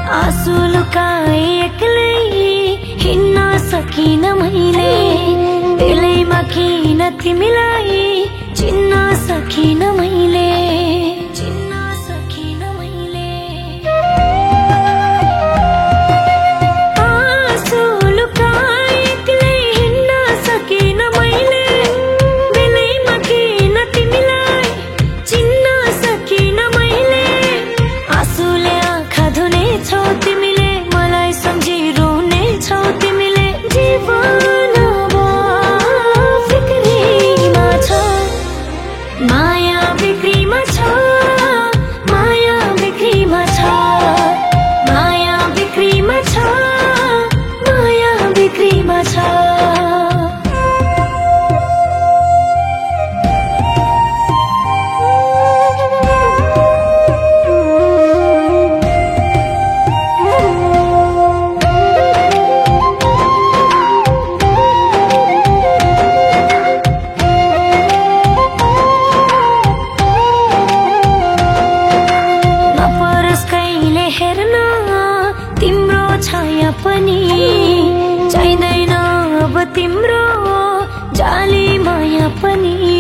आँसु लुकाए एक्लै हिँड्न सकिन मैले, बेलैमा किन तिमीलाई चिन्न सकिन मैले, चिन्न सकिन मैले। आँसु लुकाए एक्लै हिँड्न सकिन मैले, बेलैमा किन तिमीलाई चिन्न सकिन मैले। आँसुले आँखा धुनेछौ तिमीले, मलाई सम्झी रोनेछौ तिमीले। जीवन अब बिक्रीमा छ, माया बिक्रीमा छ, माया बिक्रीमा छ, माया बिक्रीमा छ, माया बिक्रीमा छ। हेर्न तिम्रो छाया पनि, चाहिँदैन अब तिम्रो जाली माया पनि।